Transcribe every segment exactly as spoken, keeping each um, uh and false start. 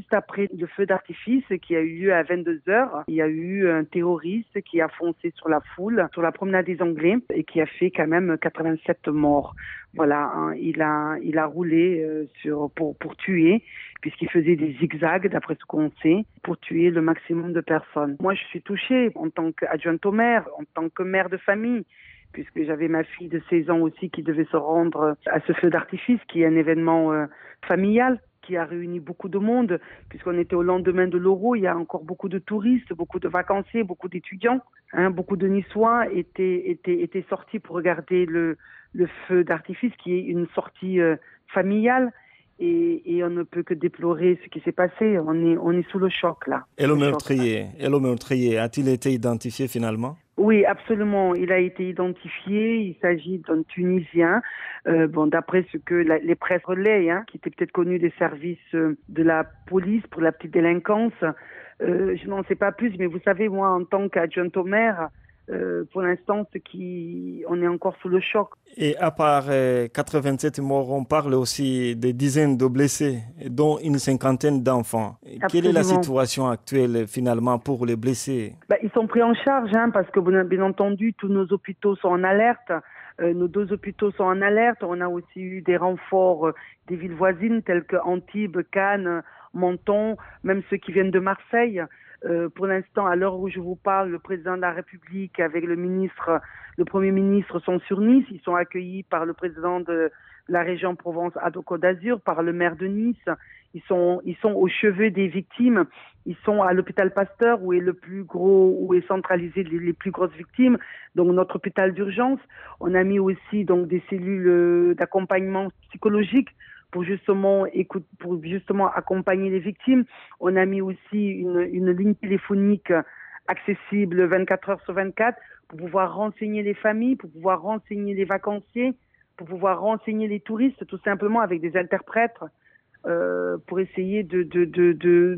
juste après le feu d'artifice qui a eu lieu à vingt-deux heures, il y a eu un terroriste qui a foncé sur la foule, sur la promenade des Anglais, et qui a fait quand même quatre-vingt-sept morts. Voilà, hein, il a il a roulé euh, sur pour pour tuer, puisqu'il faisait des zigzags d'après ce qu'on sait, pour tuer le maximum de personnes. Moi, je suis touchée en tant qu'adjointe au maire, en tant que mère de famille, puisque j'avais ma fille de seize ans aussi qui devait se rendre à ce feu d'artifice, qui est un événement euh, familial, qui a réuni beaucoup de monde, puisqu'on était au lendemain de l'Euro, il y a encore beaucoup de touristes, beaucoup de vacanciers, beaucoup d'étudiants, hein, beaucoup de Niçois étaient, étaient, étaient sortis pour regarder le, le feu d'artifice, qui est une sortie euh, familiale, et, et on ne peut que déplorer ce qui s'est passé, on est, on est sous le choc là. Et le le meurtrier, et le meurtrier, a-t-il été identifié finalement? Oui, absolument. Il a été identifié. Il s'agit d'un Tunisien. Euh, bon, d'après ce que la, les presses relaient, hein, qui était peut-être connu des services euh, de la police pour la petite délinquance. Euh, je n'en sais pas plus, mais vous savez, moi, en tant qu'adjointe au maire, euh, pour l'instant, ce qui, on est encore sous le choc. Et à part euh, quatre-vingt-sept morts, on parle aussi des dizaines de blessés, dont une cinquantaine d'enfants. Absolument. Quelle est la situation actuelle finalement pour les blessés? Bah, ils sont pris en charge, hein, parce que bien entendu, tous nos hôpitaux sont en alerte. Euh, nos deux hôpitaux sont en alerte. On a aussi eu des renforts euh, des villes voisines telles que Antibes, Cannes, Menton, même ceux qui viennent de Marseille. Euh, pour l'instant, à l'heure où je vous parle, le président de la République avec le ministre, le Premier ministre sont sur Nice. Ils sont accueillis par le président de la région Provence-Alpes-Côte d'Azur, par le maire de Nice. Ils sont, ils sont au chevet des victimes. Ils sont à l'hôpital Pasteur où est le plus gros, où est centralisé les, les plus grosses victimes. Donc notre hôpital d'urgence. On a mis aussi donc des cellules d'accompagnement psychologique pour justement écoute, pour justement accompagner les victimes. On a mis aussi une, une ligne téléphonique accessible vingt-quatre heures sur vingt-quatre pour pouvoir renseigner les familles, pour pouvoir renseigner les vacanciers, pour pouvoir renseigner les touristes, tout simplement avec des interprètes, euh, pour essayer de, de, de, de,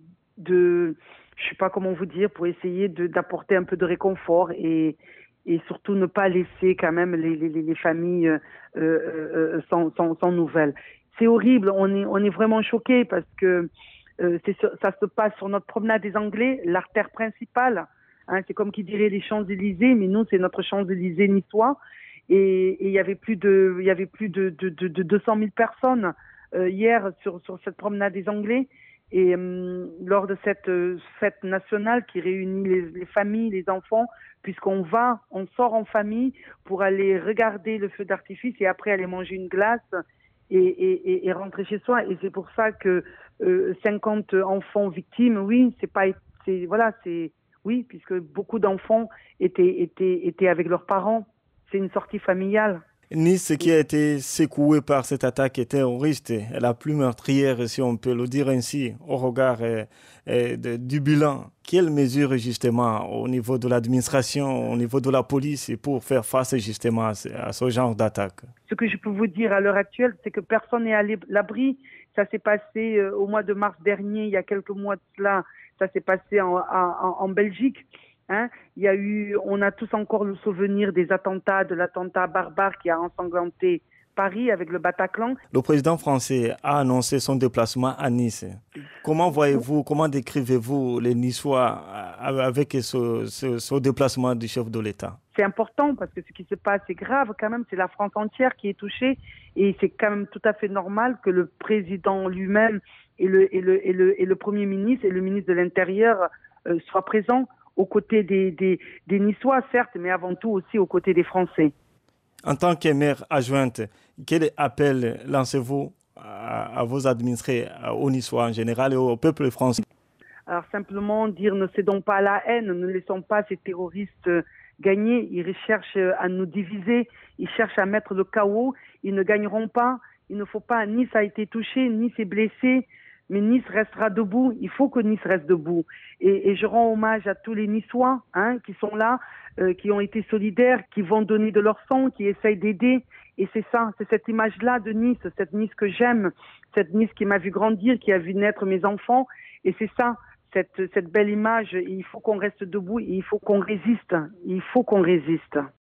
de, je sais pas comment vous dire, pour essayer de, d'apporter un peu de réconfort et, et surtout ne pas laisser quand même les, les, les familles euh, euh, sans, sans, sans nouvelles. C'est horrible, on est, on est vraiment choqués parce que euh, c'est, ça se passe sur notre promenade des Anglais, l'artère principale. Hein, c'est comme qui dirait les Champs-Élysées, mais nous c'est notre Champs-Élysées niçois. Et il y avait plus de, il y avait plus de, de, de, de deux cent mille personnes euh, hier sur, sur cette promenade des Anglais. Et euh, lors de cette euh, fête nationale qui réunit les, les familles, les enfants, puisqu'on va, on sort en famille pour aller regarder le feu d'artifice et après aller manger une glace et, et, et rentrer chez soi. Et c'est pour ça que euh, cinquante enfants victimes, oui, c'est pas, c'est voilà, c'est oui, puisque beaucoup d'enfants étaient étaient étaient avec leurs parents. C'est une sortie familiale. Nice, qui a été secouée par cette attaque terroriste, la plus meurtrière, si on peut le dire ainsi, au regard euh, euh, de, du bilan. Quelles mesures, justement, au niveau de l'administration, au niveau de la police, pour faire face, justement, à ce, à ce genre d'attaque? Ce que je peux vous dire à l'heure actuelle, c'est que personne n'est à l'abri. Ça s'est passé euh, au mois de mars dernier, il y a quelques mois de cela, ça s'est passé en, en, en Belgique. Hein, il y a eu, on a tous encore le souvenir des attentats, de l'attentat barbare qui a ensanglanté Paris avec le Bataclan. Le président français a annoncé son déplacement à Nice. Comment voyez-vous, comment décrivez-vous les Niçois avec ce, ce, ce déplacement du chef de l'État? C'est important parce que ce qui se passe est grave quand même, c'est la France entière qui est touchée et c'est quand même tout à fait normal que le président lui-même et le, et le, et le, et le Premier ministre et le ministre de l'Intérieur euh, soient présents aux côtés des, des, des Niçois, certes, mais avant tout aussi aux côtés des Français. En tant que maire adjointe, quel appel lancez-vous à, à vos administrés, aux Niçois en général et au peuple français? Alors simplement dire ne cédons pas à la haine, ne laissons pas ces terroristes gagner. Ils recherchent à nous diviser, ils cherchent à mettre le chaos, ils ne gagneront pas. Il ne faut pas, Nice a été touché, Nice est blessé. Mais Nice restera debout, il faut que Nice reste debout. Et, et je rends hommage à tous les Niçois hein, qui sont là, euh, qui ont été solidaires, qui vont donner de leur sang, qui essayent d'aider. Et c'est ça, c'est cette image-là de Nice, cette Nice que j'aime, cette Nice qui m'a vu grandir, qui a vu naître mes enfants. Et c'est ça, cette, cette belle image, il faut qu'on reste debout, il faut qu'on résiste, il faut qu'on résiste.